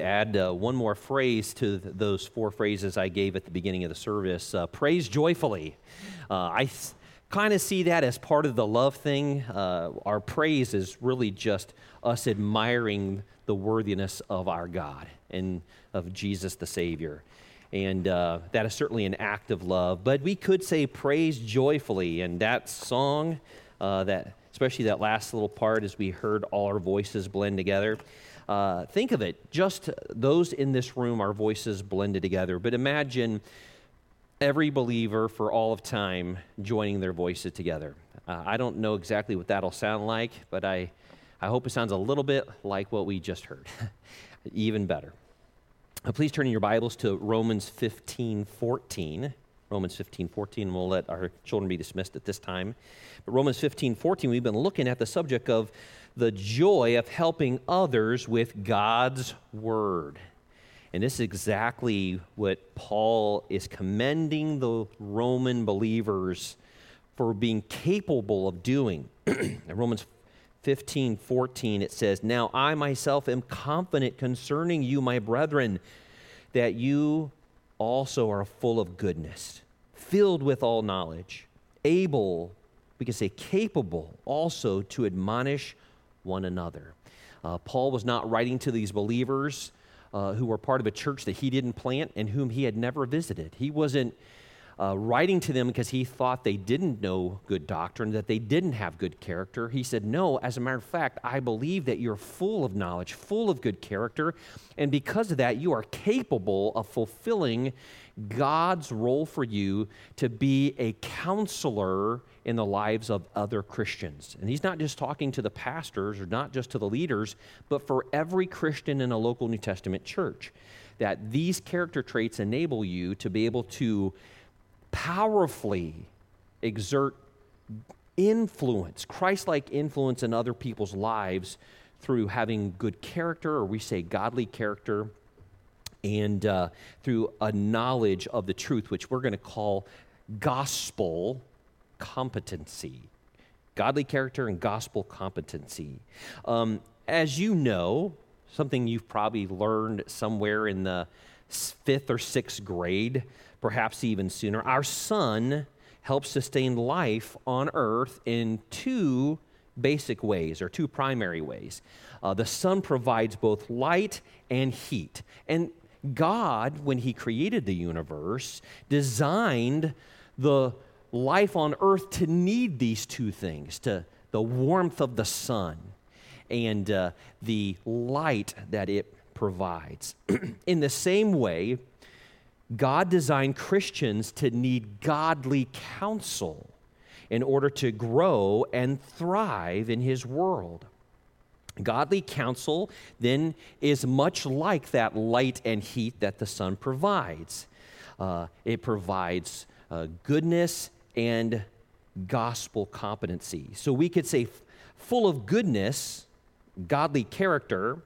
add one more phrase to those four phrases I gave at the beginning of the service. Praise joyfully. I kind of see that as part of the love thing. Our praise is really just us admiring the worthiness of our God and of Jesus the Savior. And that is certainly an act of love. But we could say praise joyfully. And that song, especially that last little part as we heard all our voices blend together, think of it, just those in this room, our voices blended together. But imagine every believer for all of time joining their voices together. I don't know exactly what that'll sound like, but I hope it sounds a little bit like what we just heard. Even better. Please turn in your Bibles to Romans 15:14. Romans 15:14, and we'll let our children be dismissed at this time. But Romans 15:14, we've been looking at the subject of the joy of helping others with God's Word. And this is exactly what Paul is commending the Roman believers for being capable of doing. In Romans 15:14, it says, "Now I myself am confident concerning you, my brethren, that you also are full of goodness, filled with all knowledge, able," we can say capable, "also to admonish one another." Paul was not writing to these believers who were part of a church that he didn't plant and whom he had never visited. He wasn't writing to them because he thought they didn't know good doctrine, that they didn't have good character. He said, no, as a matter of fact, I believe that you're full of knowledge, full of good character, and because of that, you are capable of fulfilling God's role for you to be a counselor in the lives of other Christians. And he's not just talking to the pastors or not just to the leaders, but for every Christian in a local New Testament church, that these character traits enable you to be able to powerfully exert influence, Christ-like influence in other people's lives through having good character, or we say godly character, and through a knowledge of the truth, which we're going to call gospel competency. Godly character and gospel competency. As you know, something you've probably learned somewhere in the 5th or 6th grade, perhaps even sooner, our sun helps sustain life on earth in two basic ways, or two primary ways. The sun provides both light and heat. And God, when he created the universe, designed the life on earth to need these two things, to the warmth of the sun and the light that it provides. In the same way, God designed Christians to need godly counsel in order to grow and thrive in his world. Godly counsel then is much like that light and heat that the sun provides. It provides goodness and gospel competency. So we could say full of goodness, godly character,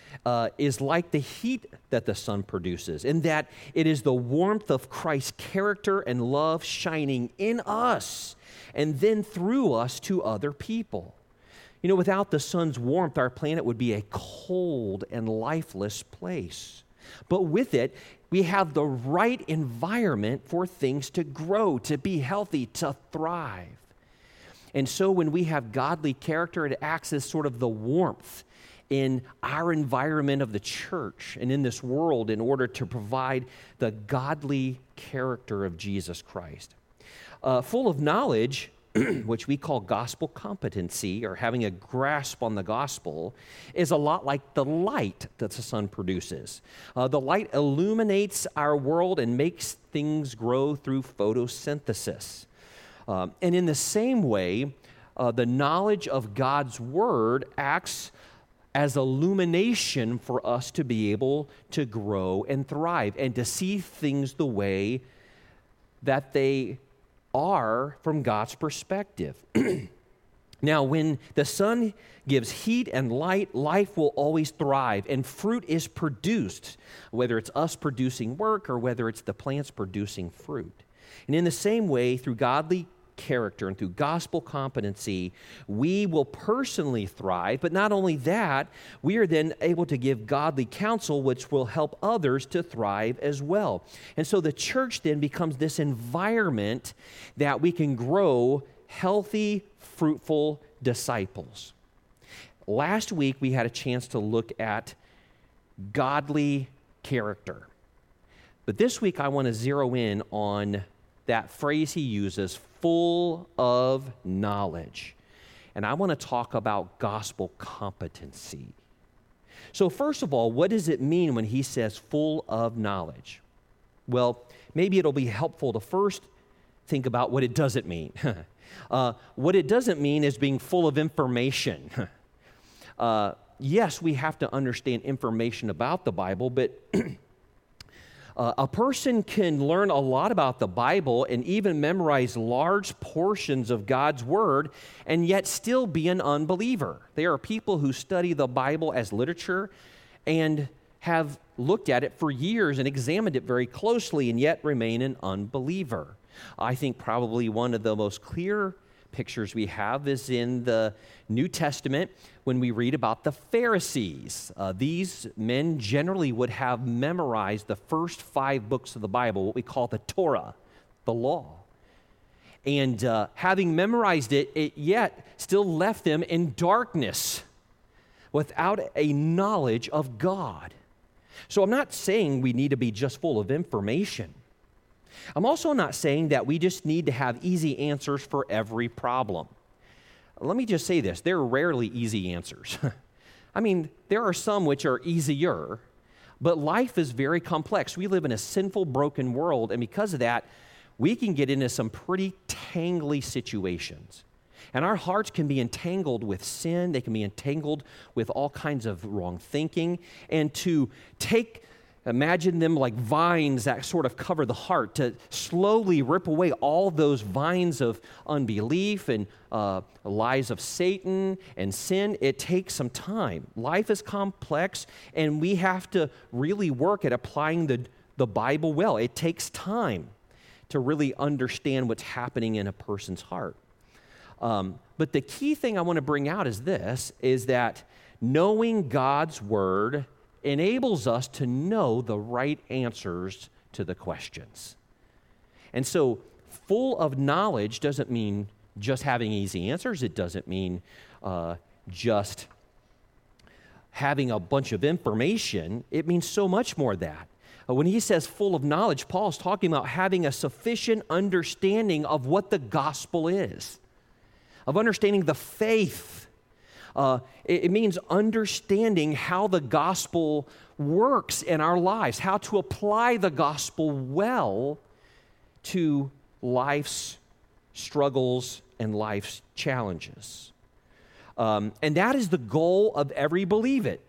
is like the heat that the sun produces, in that it is the warmth of Christ's character and love shining in us and then through us to other people. You know, without the sun's warmth, our planet would be a cold and lifeless place. But with it, we have the right environment for things to grow, to be healthy, to thrive. And so when we have godly character, it acts as sort of the warmth in our environment of the church and in this world in order to provide the godly character of Jesus Christ. Full of knowledge, which we call gospel competency, or having a grasp on the gospel, is a lot like the light that the sun produces. The light illuminates our world and makes things grow through photosynthesis. And in the same way, the knowledge of God's word acts as illumination for us to be able to grow and thrive and to see things the way that they are from God's perspective. Now, when the sun gives heat and light, life will always thrive, and fruit is produced, whether it's us producing work or whether it's the plants producing fruit. And in the same way, through godly character and through gospel competency, we will personally thrive. But not only that, we are then able to give godly counsel, which will help others to thrive as well. And so the church then becomes this environment that we can grow healthy, fruitful disciples. Last week, we had a chance to look at godly character. But this week, I want to zero in on that phrase he uses, full of knowledge. And I want to talk about gospel competency. So first of all, what does it mean when he says full of knowledge? Well, maybe it'll be helpful to first think about what it doesn't mean. What it doesn't mean is being full of information. Yes, we have to understand information about the Bible, but a person can learn a lot about the Bible and even memorize large portions of God's Word and yet still be an unbeliever. There are people who study the Bible as literature and have looked at it for years and examined it very closely and yet remain an unbeliever. I think probably one of the most clear pictures we have is in the New Testament when we read about the Pharisees. These men generally would have memorized the first 5 books of the Bible, what we call the Torah, the law. And having memorized it, it yet still left them in darkness without a knowledge of God. So I'm not saying we need to be just full of information. I'm also not saying that we just need to have easy answers for every problem. Let me just say this, there are rarely easy answers. I mean, there are some which are easier, but life is very complex. We live in a sinful, broken world, and because of that, we can get into some pretty tangly situations. And our hearts can be entangled with sin, they can be entangled with all kinds of wrong thinking, and to imagine them like vines that sort of cover the heart, to slowly rip away all those vines of unbelief and lies of Satan and sin. It takes some time. Life is complex, and we have to really work at applying the Bible well. It takes time to really understand what's happening in a person's heart. But the key thing I want to bring out is this, is that knowing God's Word enables us to know the right answers to the questions. And so full of knowledge doesn't mean just having easy answers. It doesn't mean just having a bunch of information. It means so much more than that. When he says full of knowledge, Paul's talking about having a sufficient understanding of what the gospel is, of understanding the faith. It means understanding how the gospel works in our lives, how to apply the gospel well to life's struggles and life's challenges. And that is the goal of every believer.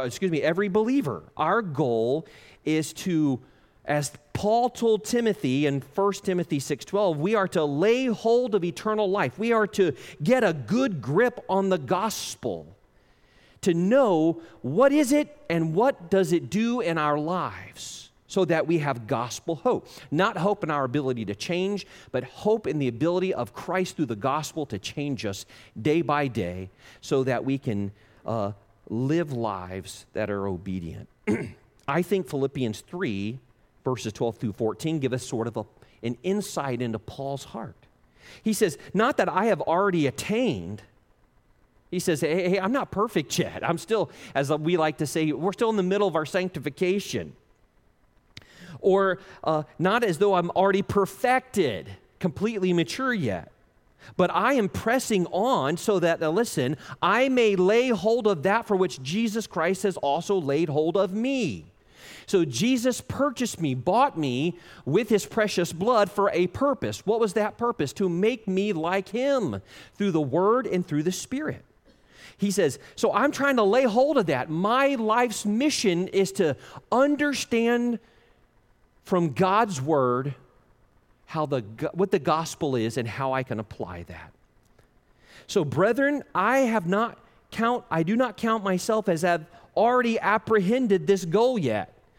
Our goal is to, as Paul told Timothy in 1 Timothy 6:12, we are to lay hold of eternal life. We are to get a good grip on the gospel, to know what is it and what does it do in our lives so that we have gospel hope. Not hope in our ability to change, but hope in the ability of Christ through the gospel to change us day by day so that we can live lives that are obedient. I think Philippians 3 verses 12 through 14 give us sort of an insight into Paul's heart. He says, not that I have already attained. He says, hey, I'm not perfect yet. I'm still, as we like to say, we're still in the middle of our sanctification. Or not as though I'm already perfected, completely mature yet. But I am pressing on so that, now listen, I may lay hold of that for which Jesus Christ has also laid hold of me. So Jesus purchased me, bought me with his precious blood for a purpose. What was that purpose? To make me like him through the word and through the Spirit. He says, so I'm trying to lay hold of that. My life's mission is to understand from God's word what the gospel is and how I can apply that. So brethren, I do not count myself as have already apprehended this goal yet.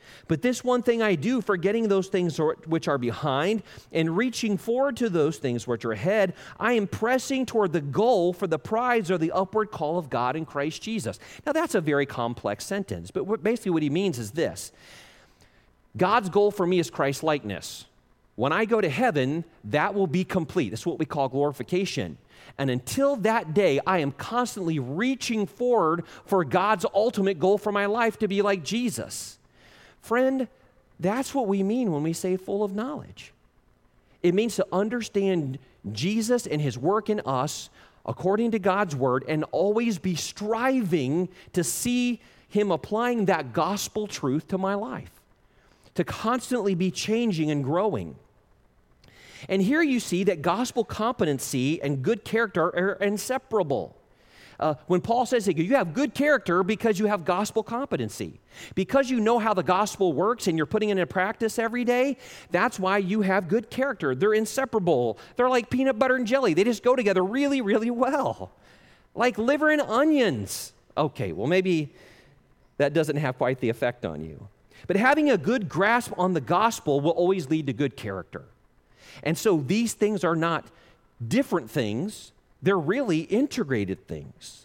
But this one thing I do, forgetting those things which are behind and reaching forward to those things which are ahead, I am pressing toward the goal for the prize or the upward call of God in Christ Jesus. Now, that's a very complex sentence, but basically what he means is this. God's goal for me is Christ-likeness. When I go to heaven, that will be complete. That's what we call glorification. And until that day, I am constantly reaching forward for God's ultimate goal for my life to be like Jesus. Friend, that's what we mean when we say full of knowledge. It means to understand Jesus and his work in us according to God's word and always be striving to see him applying that gospel truth to my life, to constantly be changing and growing. And here you see that gospel competency and good character are inseparable. When Paul says that you have good character because you have gospel competency, because you know how the gospel works and you're putting it into practice every day, that's why you have good character. They're inseparable. They're like peanut butter and jelly. They just go together really, really well. Like liver and onions. Okay, well maybe that doesn't have quite the effect on you. But having a good grasp on the gospel will always lead to good character. And so these things are not different things. They're really integrated things.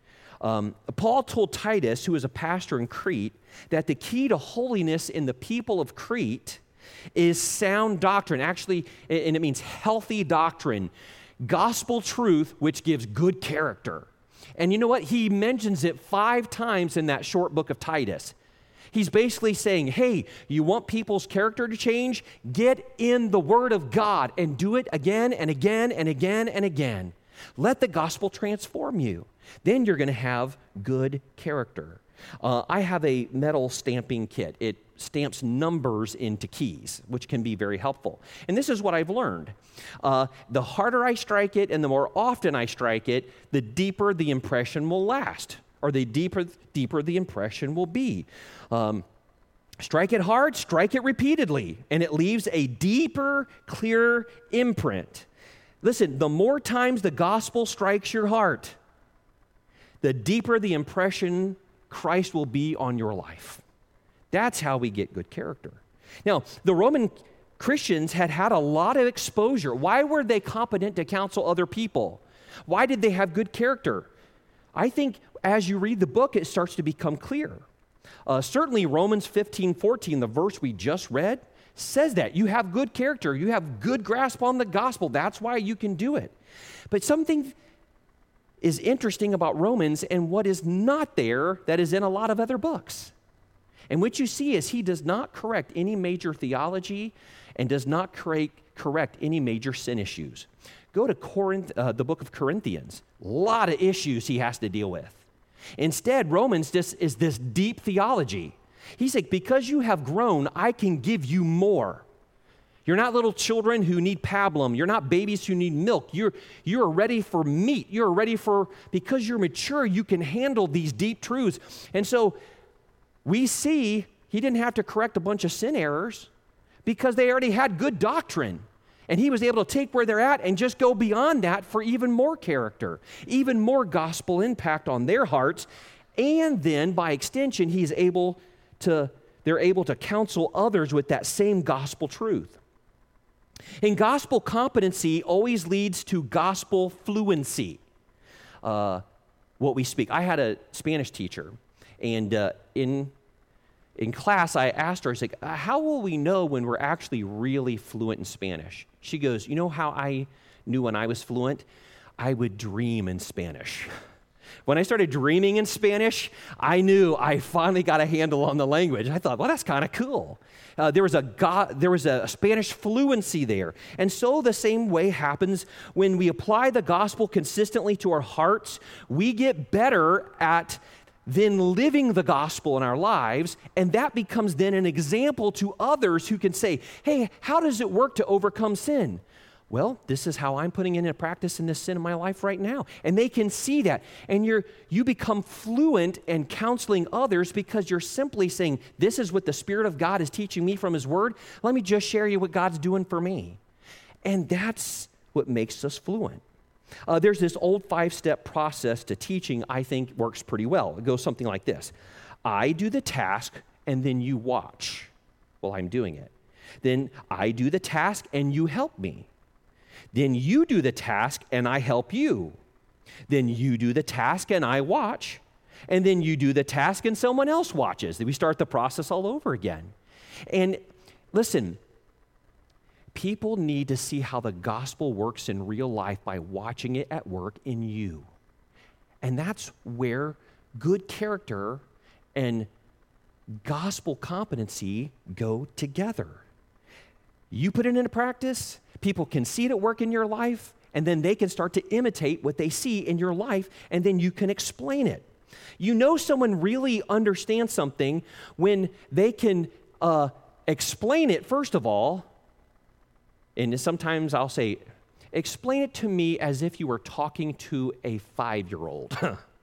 Paul told Titus, who was a pastor in Crete, that the key to holiness in the people of Crete is sound doctrine. Actually, and it means healthy doctrine, gospel truth, which gives good character. And you know what? He mentions it 5 times in that short book of Titus. He's basically saying, hey, you want people's character to change? Get in the Word of God and do it again and again and again and again. Let the gospel transform you. Then you're going to have good character. I have a metal stamping kit. It stamps numbers into keys, which can be very helpful. And this is what I've learned. The harder I strike it and the more often I strike it, the deeper the impression will last, or the deeper the impression will be. Strike it hard, strike it repeatedly, and it leaves a deeper, clearer imprint. Listen, the more times the gospel strikes your heart, the deeper the impression Christ will be on your life. That's how we get good character. Now, the Roman Christians had had a lot of exposure. Why were they competent to counsel other people? Why did they have good character? I think as you read the book, it starts to become clear. Certainly Romans 15:14, the verse we just read, says that. You have good character. You have good grasp on the gospel. That's why you can do it. But something is interesting about Romans and what is not there that is in a lot of other books. And what you see is he does not correct any major theology and does not correct any major sin issues. Go to the book of Corinthians. A lot of issues he has to deal with. Instead, Romans just is this deep theology. He's like, because you have grown, I can give you more. You're not little children who need pablum. You're not babies who need milk. You're ready for meat. Because you're mature, you can handle these deep truths. And so we see he didn't have to correct a bunch of sin errors because they already had good doctrine. And he was able to take where they're at and just go beyond that for even more character, even more gospel impact on their hearts. And then by extension, they're able to counsel others with that same gospel truth. And gospel competency always leads to gospel fluency, what we speak. I had a Spanish teacher, and in class, I asked her, I was like, how will we know when we're actually really fluent in Spanish? She goes, you know how I knew when I was fluent? I would dream in Spanish. When I started dreaming in Spanish, I knew I finally got a handle on the language. I thought, well, that's kind of cool. There was a Spanish fluency there. And so the same way happens when we apply the gospel consistently to our hearts. We get better at then living the gospel in our lives, and that becomes then an example to others who can say, hey, how does it work to overcome sin? Well, this is how I'm putting into practice in this sin in my life right now. And they can see that. And you become fluent in counseling others because you're simply saying, this is what the Spirit of God is teaching me from His Word. Let me just share you what God's doing for me. And that's what makes us fluent. There's this old 5-step process to teaching I think works pretty well. It goes something like this. I do the task and then you watch while I'm doing it. Then I do the task and you help me. Then you do the task and I help you. Then you do the task and I watch. And then you do the task and someone else watches. Then we start the process all over again. And listen, people need to see how the gospel works in real life by watching it at work in you. And that's where good character and gospel competency go together. You put it into practice, people can see it at work in your life, and then they can start to imitate what they see in your life, and then you can explain it. You know someone really understands something when they can explain it, first of all, and sometimes I'll say, explain it to me as if you were talking to a 5-year-old.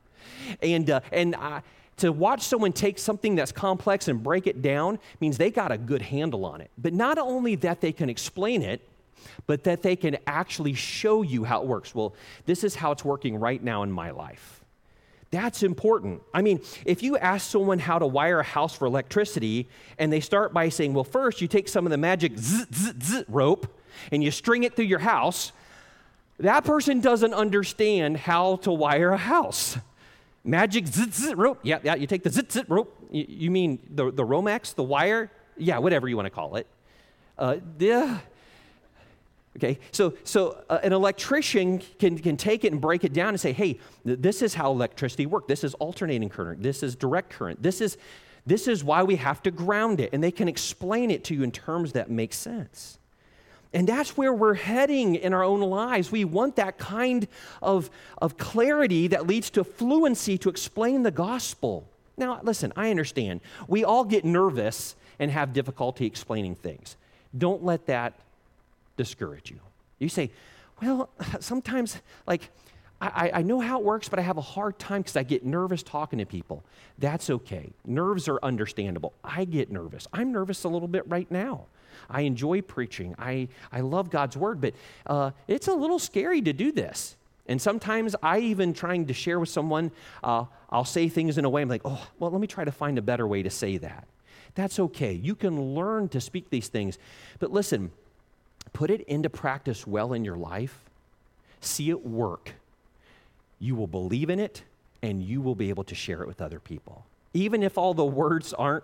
To watch someone take something that's complex and break it down means they got a good handle on it. But not only that they can explain it, but that they can actually show you how it works. Well, this is how it's working right now in my life. That's important. I mean, if you ask someone how to wire a house for electricity, and they start by saying, well, first you take some of the magic rope, and you string it through your house, that person doesn't understand how to wire a house. Magic rope. Yeah, you take the rope. You mean the Romex, the wire? Yeah, whatever you want to call it. Okay, so an electrician can take it and break it down and say, hey, this is how electricity works. This is alternating current. This is direct current. This is why we have to ground it. And they can explain it to you in terms that make sense. And that's where we're heading in our own lives. We want that kind of clarity that leads to fluency to explain the gospel. Now, listen, I understand. We all get nervous and have difficulty explaining things. Don't let that discourage you. You say, well, sometimes, I know how it works, but I have a hard time because I get nervous talking to people. That's okay. Nerves are understandable. I get nervous. I'm nervous a little bit right now. I enjoy preaching. I love God's word, but it's a little scary to do this. And sometimes I even trying to share with someone, I'll say things in a way I'm like, oh, well, let me try to find a better way to say that. That's okay. You can learn to speak these things. But listen, put it into practice well in your life. See it work. You will believe in it, and you will be able to share it with other people. Even if all the words aren't,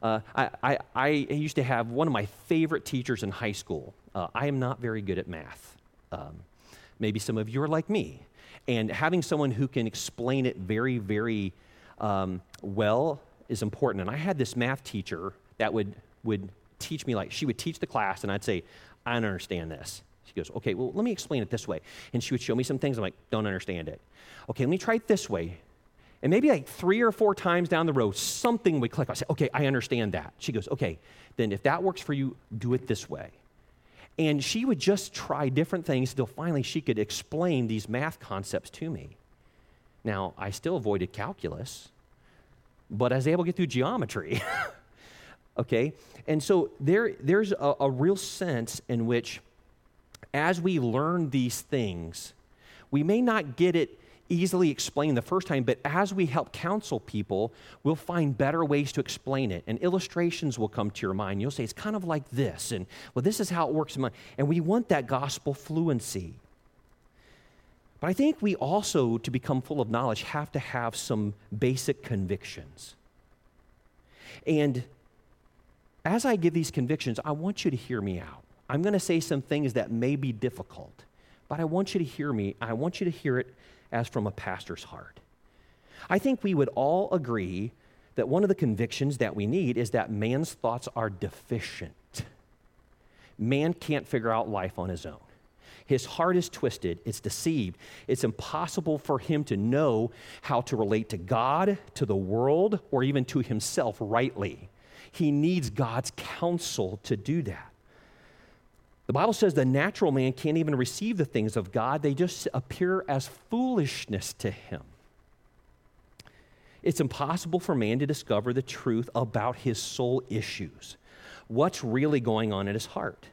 I used to have one of my favorite teachers in high school. I am not very good at math. Maybe some of you are like me. And having someone who can explain it very, very well is important. And I had this math teacher that would teach me, she would teach the class, and I'd say, I don't understand this. She goes, okay, well, let me explain it this way. And she would show me some things. I'm like, don't understand it. Okay, let me try it this way. And maybe 3 or 4 times down the road, something would click. I say, okay, I understand that. She goes, okay, then if that works for you, do it this way. And she would just try different things until finally she could explain these math concepts to me. Now, I still avoided calculus, but I was able to get through geometry. Okay? And so there's a real sense in which as we learn these things, we may not get it easily explained the first time, but as we help counsel people, we'll find better ways to explain it, and illustrations will come to your mind. You'll say, it's kind of like this, and well, this is how it works in my, and we want that gospel fluency. But I think we also, to become full of knowledge, have to have some basic convictions. And as I give these convictions, I want you to hear me out. I'm going to say some things that may be difficult, but I want you to hear me. I want you to hear it as from a pastor's heart. I think we would all agree that one of the convictions that we need is that man's thoughts are deficient. Man can't figure out life on his own. His heart is twisted, it's deceived. It's impossible for him to know how to relate to God, to the world, or even to himself rightly. He needs God's counsel to do that. The Bible says the natural man can't even receive the things of God. They just appear as foolishness to him. It's impossible for man to discover the truth about his soul issues. What's really going on in his heart?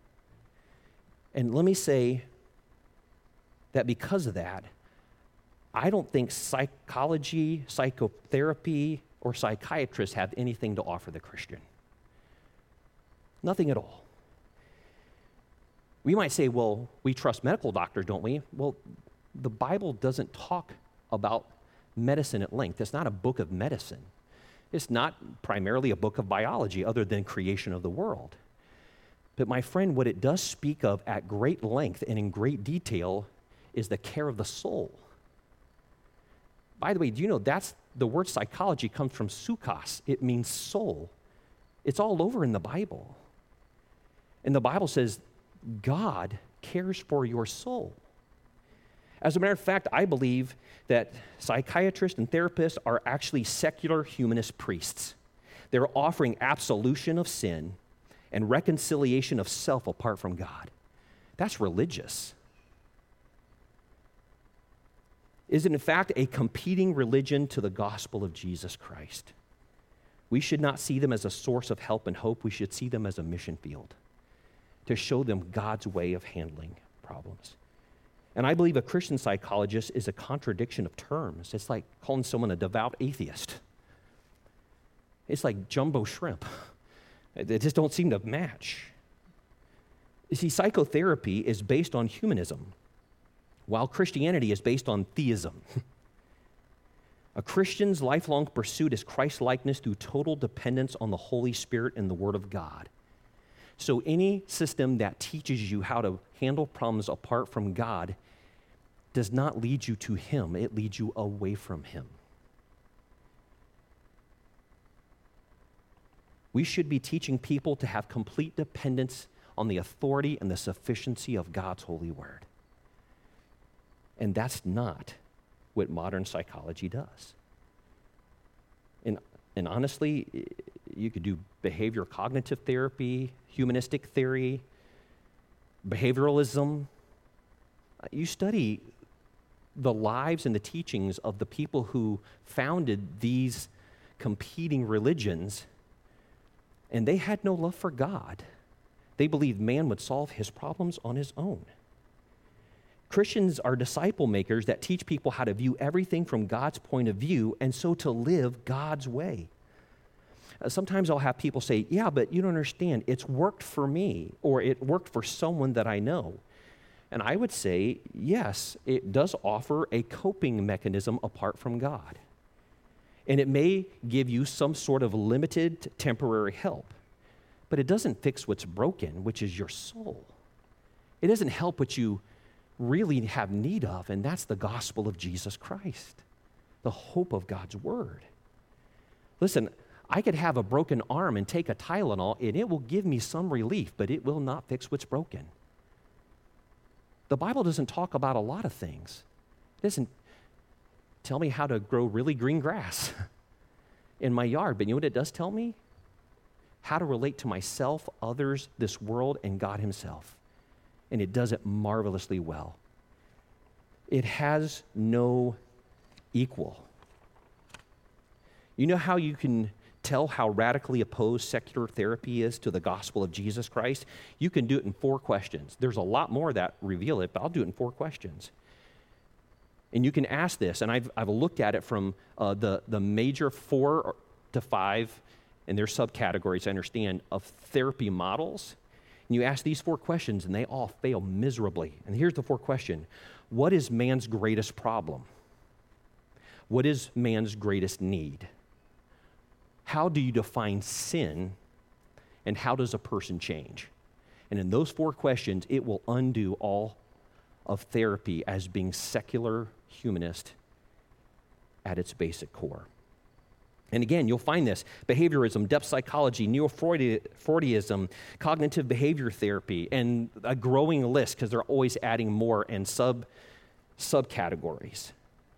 And let me say that because of that, I don't think psychology, psychotherapy, or psychiatrists have anything to offer the Christian. Nothing at all. We might say, well, we trust medical doctors, don't we? Well, the Bible doesn't talk about medicine at length. It's not a book of medicine. It's not primarily a book of biology other than creation of the world. But my friend, what it does speak of at great length and in great detail is the care of the soul. By the way, do you know the word psychology comes from psychos. It means soul. It's all over in the Bible. And the Bible says God cares for your soul. As a matter of fact, I believe that psychiatrists and therapists are actually secular humanist priests. They're offering absolution of sin and reconciliation of self apart from God. That's religious. Is it in fact a competing religion to the gospel of Jesus Christ? We should not see them as a source of help and hope. We should see them as a mission field to show them God's way of handling problems. And I believe a Christian psychologist is a contradiction of terms. It's like calling someone a devout atheist. It's like jumbo shrimp. They just don't seem to match. You see, psychotherapy is based on humanism, while Christianity is based on theism. A Christian's lifelong pursuit is Christ-likeness through total dependence on the Holy Spirit and the Word of God. So any system that teaches you how to handle problems apart from God does not lead you to Him. It leads you away from Him. We should be teaching people to have complete dependence on the authority and the sufficiency of God's holy word. And that's not what modern psychology does. And honestly, you could do behavioral cognitive therapy, humanistic theory, behavioralism. You study the lives and the teachings of the people who founded these competing religions, and they had no love for God. They believed man would solve his problems on his own. Christians are disciple makers that teach people how to view everything from God's point of view and so to live God's way. Sometimes I'll have people say, yeah, but you don't understand. It's worked for me, or it worked for someone that I know. And I would say, yes, it does offer a coping mechanism apart from God. And it may give you some sort of limited temporary help, but it doesn't fix what's broken, which is your soul. It doesn't help what you really have need of, and that's the gospel of Jesus Christ, the hope of God's word. Listen, I could have a broken arm and take a Tylenol, and it will give me some relief, but it will not fix what's broken. The Bible doesn't talk about a lot of things. It doesn't tell me how to grow really green grass in my yard, but you know what it does tell me? How to relate to myself, others, this world, and God himself. And it does it marvelously well. It has no equal. You know how you can tell how radically opposed secular therapy is to the gospel of Jesus Christ? You can do it in 4 questions. There's a lot more that reveal it, but I'll do it in 4 questions. And you can ask this, and I've looked at it from the major 4 to 5, and their subcategories, I understand, of therapy models. And you ask these 4 questions, and they all fail miserably. And here's the 4 question. What is man's greatest problem? What is man's greatest need? How do you define sin? And how does a person change? And in those 4 questions, it will undo all of therapy as being secular humanist at its basic core. And again, you'll find this: behaviorism, depth psychology, neo-Freudianism, cognitive behavior therapy, and a growing list because they're always adding more and subcategories.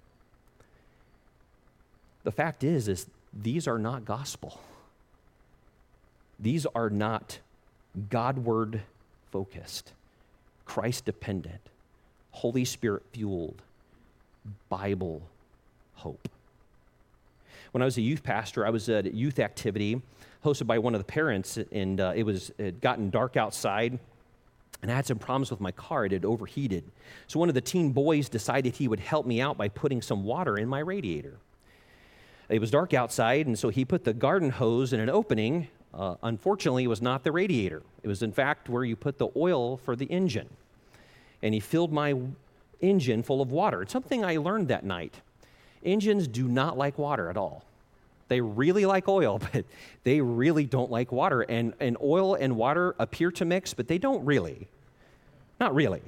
The fact is these are not gospel. These are not God-word focused, Christ-dependent, Holy Spirit-fueled, Bible hope. When I was a youth pastor, I was at a youth activity hosted by one of the parents, and it had gotten dark outside, and I had some problems with my car. It had overheated. So one of the teen boys decided he would help me out by putting some water in my radiator. It was dark outside, and so he put the garden hose in an opening. Unfortunately, it was not the radiator. It was, in fact, where you put the oil for the engine. And he filled my engine full of water. It's something I learned that night. Engines do not like water at all. They really like oil, but they really don't like water. And oil and water appear to mix, but they don't really. Not really.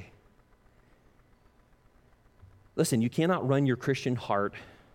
Listen, you cannot run your Christian heart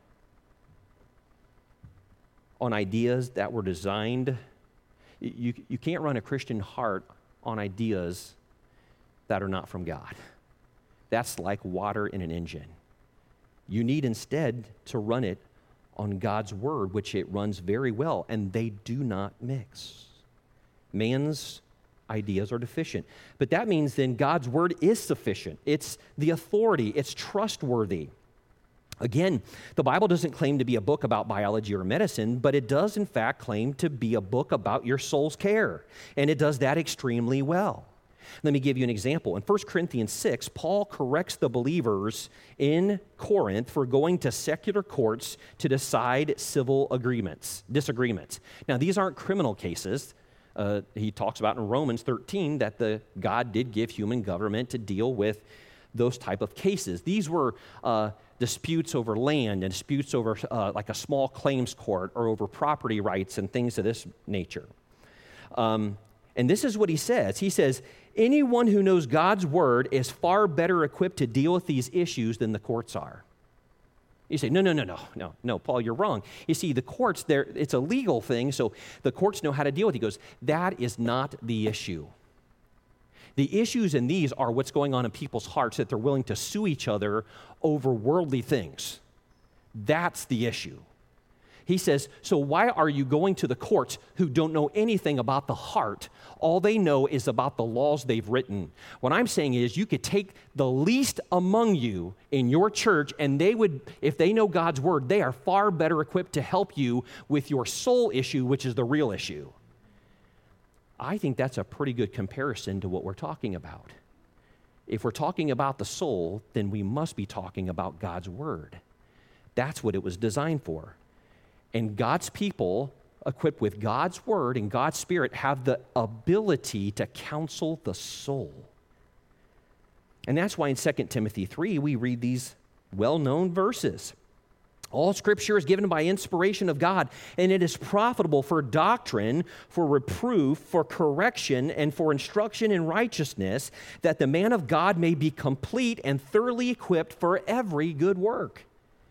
on ideas that were designed. You can't run a Christian heart on ideas that are not from God. That's like water in an engine. You need instead to run it on God's word, which it runs very well, and they do not mix. Man's ideas are deficient. But that means then God's word is sufficient. It's the authority. It's trustworthy. Again, the Bible doesn't claim to be a book about biology or medicine, but it does in fact claim to be a book about your soul's care, and it does that extremely well. Let me give you an example. In 1 Corinthians 6, Paul corrects the believers in Corinth for going to secular courts to decide civil disagreements. Now, these aren't criminal cases. He talks about in Romans 13 that God did give human government to deal with those type of cases. These were disputes over land and disputes over like a small claims court or over property rights and things of this nature. And this is what he says. He says, anyone who knows God's word is far better equipped to deal with these issues than the courts are. You say, no, Paul, you're wrong. You see, the courts, it's a legal thing, so the courts know how to deal with it. He goes, that is not the issue. The issues in these are what's going on in people's hearts, that they're willing to sue each other over worldly things. That's the issue. He says, so why are you going to the courts who don't know anything about the heart? All they know is about the laws they've written. What I'm saying is you could take the least among you in your church, and they would, if they know God's word, they are far better equipped to help you with your soul issue, which is the real issue. I think that's a pretty good comparison to what we're talking about. If we're talking about the soul, then we must be talking about God's word. That's what it was designed for. And God's people, equipped with God's word and God's spirit, have the ability to counsel the soul. And that's why in 2 Timothy 3, we read these well-known verses. All Scripture is given by inspiration of God, and it is profitable for doctrine, for reproof, for correction, and for instruction in righteousness, that the man of God may be complete and thoroughly equipped for every good work.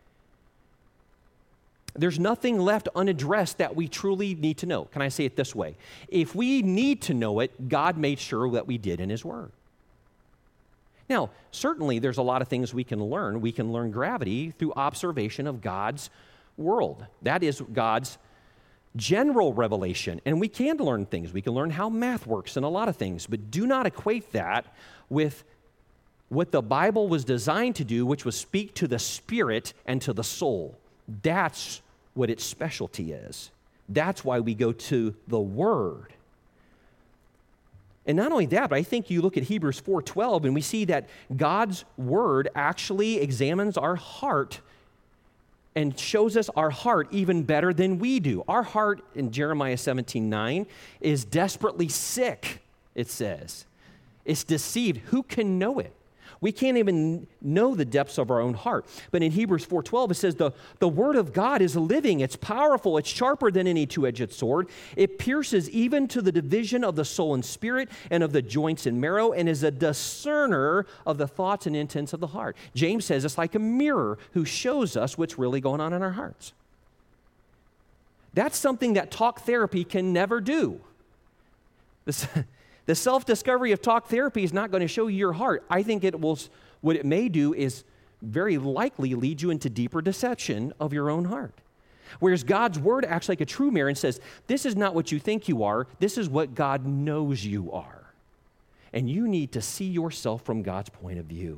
There's nothing left unaddressed that we truly need to know. Can I say it this way? If we need to know it, God made sure that we did in His Word. Now, certainly there's a lot of things we can learn. We can learn gravity through observation of God's world. That is God's general revelation. And we can learn things. We can learn how math works and a lot of things. But do not equate that with what the Bible was designed to do, which was speak to the spirit and to the soul. That's what its specialty is. That's why we go to the Word. And not only that, but I think you look at Hebrews 4:12 and we see that God's Word actually examines our heart and shows us our heart even better than we do. Our heart, in Jeremiah 17:9, is desperately sick, it says. It's deceived. Who can know it? We can't even know the depths of our own heart. But in Hebrews 4:12, it says, the Word of God is living, it's powerful, it's sharper than any two-edged sword. It pierces even to the division of the soul and spirit and of the joints and marrow, and is a discerner of the thoughts and intents of the heart. James says it's like a mirror who shows us what's really going on in our hearts. That's something that talk therapy can never do. The self-discovery of talk therapy is not going to show you your heart. I think what it may do is very likely lead you into deeper deception of your own heart. Whereas God's word acts like a true mirror and says, this is not what you think you are, this is what God knows you are. And you need to see yourself from God's point of view.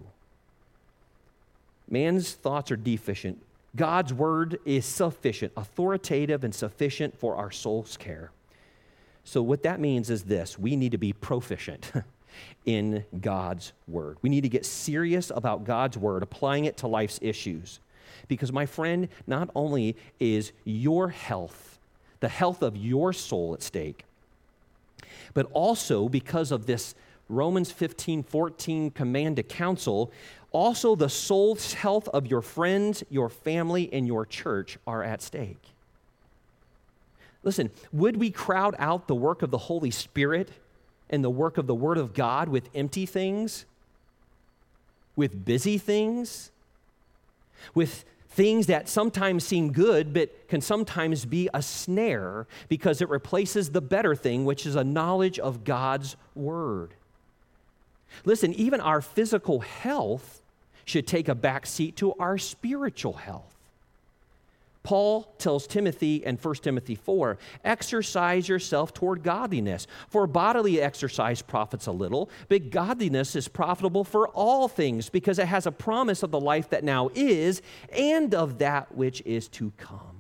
Man's thoughts are deficient. God's word is sufficient, authoritative and sufficient for our soul's care. So what that means is this: we need to be proficient. in God's word. We need to get serious about God's word, applying it to life's issues. Because, my friend, not only is your health, the health of your soul at stake, but also because of this Romans 15:14 command to counsel, also the soul's health of your friends, your family, and your church are at stake. Listen, would we crowd out the work of the Holy Spirit and the work of the Word of God with empty things, with busy things, with things that sometimes seem good but can sometimes be a snare because it replaces the better thing, which is a knowledge of God's Word? Listen, even our physical health should take a back seat to our spiritual health. Paul tells Timothy in 1 Timothy 4, exercise yourself toward godliness. For bodily exercise profits a little, but godliness is profitable for all things because it has a promise of the life that now is and of that which is to come.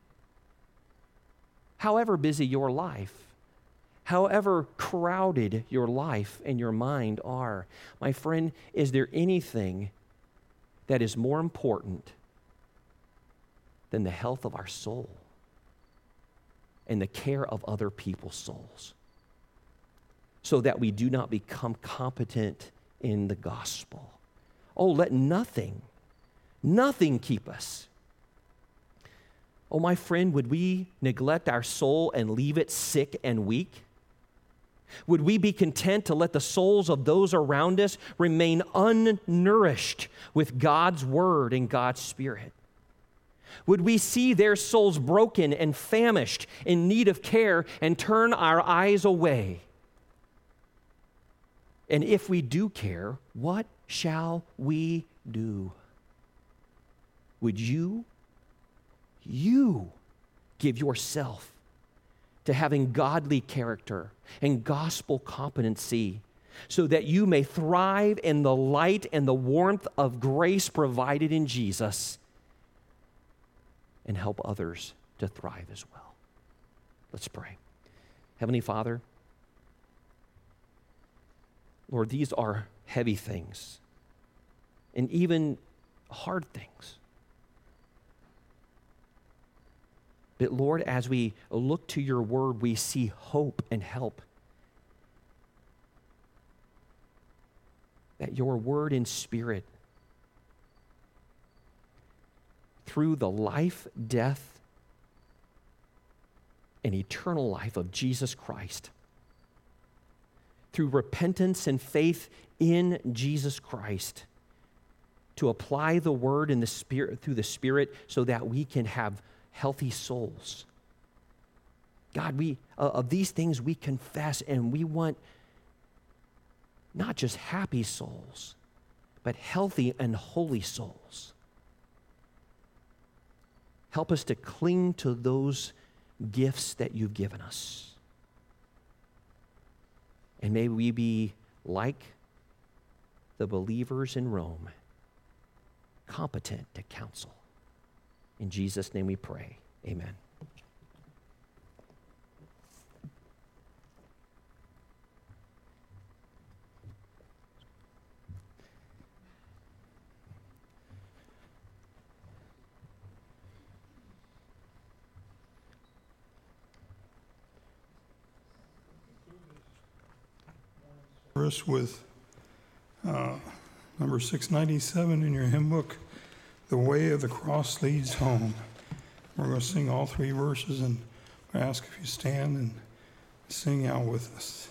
However busy your life, however crowded your life and your mind are, my friend, is there anything that is more important than the health of our soul and the care of other people's souls, so that we do not become competent in the gospel? Oh, let nothing keep us. Oh, my friend, would we neglect our soul and leave it sick and weak? Would we be content to let the souls of those around us remain unnourished with God's word and God's Spirit? Would we see their souls broken and famished in need of care and turn our eyes away? And if we do care, what shall we do? Would you give yourself to having godly character and gospel competency so that you may thrive in the light and the warmth of grace provided in Jesus and help others to thrive as well? Let's pray. Heavenly Father, Lord, these are heavy things and even hard things. But Lord, as we look to your word, we see hope and help. That your word and Spirit, through the life, death, and eternal life of Jesus Christ, through repentance and faith in Jesus Christ, to apply the word and the Spirit through the Spirit so that we can have healthy souls. God, we of these things we confess, and we want not just happy souls, but healthy and holy souls. Help us to cling to those gifts that you've given us. And may we be like the believers in Rome, competent to counsel. In Jesus' name we pray. Amen. Verse with number 697 in your hymn book, "The Way of the Cross Leads Home." We're going to sing all three verses, and I ask if you stand and sing out with us.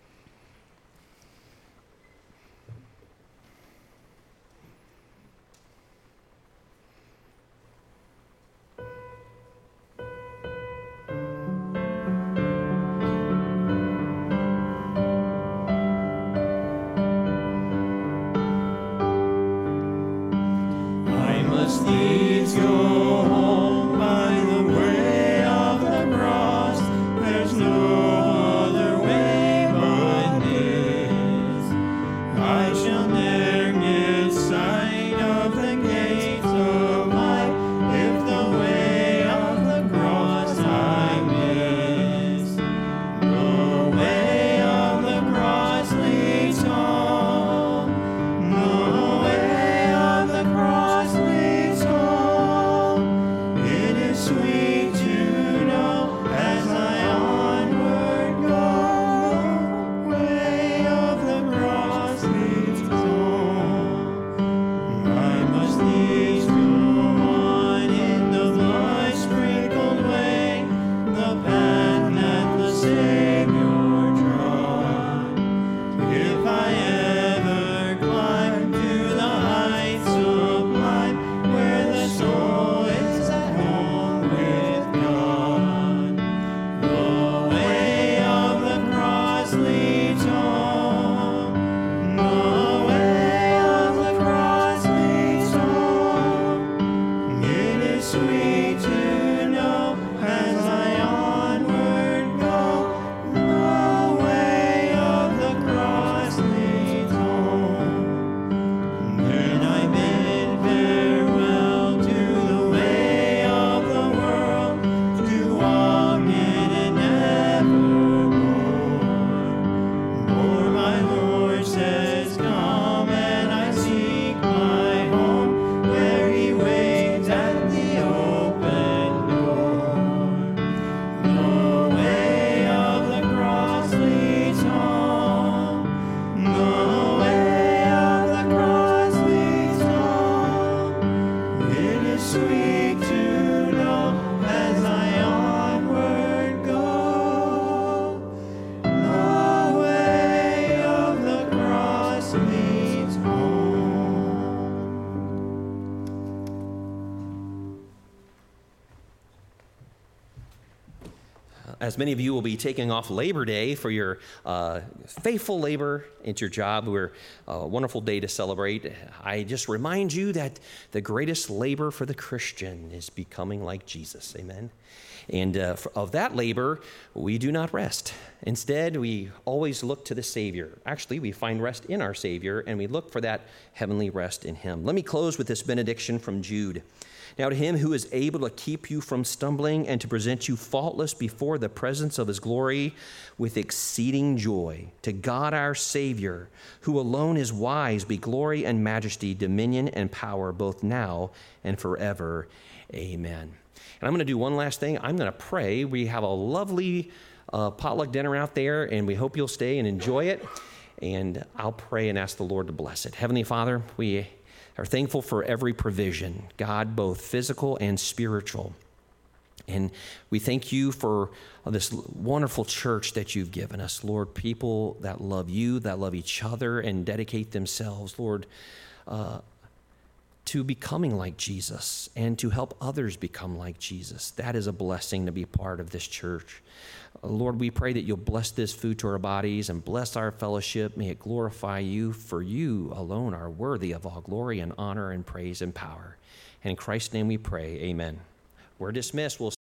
Needs go home by the way of the cross. There's no other way as many of you will be taking off Labor Day for your faithful labor into your job, we're a wonderful day to celebrate. I just remind you that the greatest labor for the Christian is becoming like Jesus. Amen. And of that labor, we do not rest. Instead, we always look to the Savior. Actually, we find rest in our Savior, and we look for that heavenly rest in Him. Let me close with this benediction from Jude. Now to Him who is able to keep you from stumbling and to present you faultless before the presence of His glory with exceeding joy, to God our Savior, who alone is wise, be glory and majesty, dominion and power, both now and forever. Amen. And I'm going to do one last thing. I'm going to pray. We have a lovely potluck dinner out there, and we hope you'll stay and enjoy it. And I'll pray and ask the Lord to bless it. Heavenly Father, we are thankful for every provision, God, both physical and spiritual. And we thank you for this wonderful church that you've given us, Lord, people that love you, that love each other, and dedicate themselves, Lord, to becoming like Jesus and to help others become like Jesus. That is a blessing to be part of this church. Lord, we pray that you'll bless this food to our bodies and bless our fellowship. May it glorify you, for you alone are worthy of all glory and honor and praise and power. And in Christ's name we pray, amen. We're dismissed. We'll